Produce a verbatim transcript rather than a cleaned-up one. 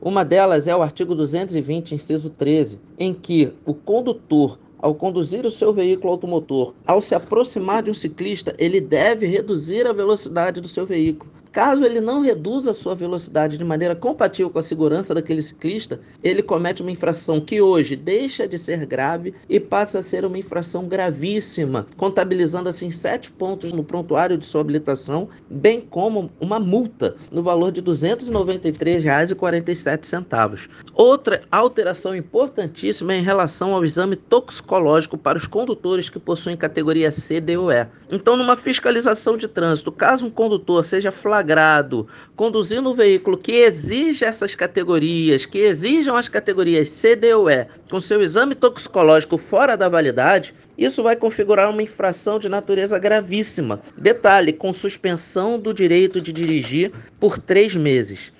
Uma delas é o artigo duzentos e vinte, inciso treze, em que o condutor, ao conduzir o seu veículo automotor, ao se aproximar de um ciclista, ele deve reduzir a velocidade do seu veículo. Caso ele não reduza a sua velocidade de maneira compatível com a segurança daquele ciclista, ele comete uma infração que hoje deixa de ser grave e passa a ser uma infração gravíssima, contabilizando assim sete pontos no prontuário de sua habilitação, bem como uma multa no valor de duzentos e noventa e três reais e quarenta e sete centavos. Outra alteração importantíssima é em relação ao exame toxicológico para os condutores que possuem categoria C, D ou E. Então, numa fiscalização de trânsito, caso um condutor seja flagrado conduzindo um veículo que exija essas categorias, que exijam as categorias C, D ou E, com seu exame toxicológico fora da validade, isso vai configurar uma infração de natureza gravíssima. Detalhe, com suspensão do direito de dirigir por três meses.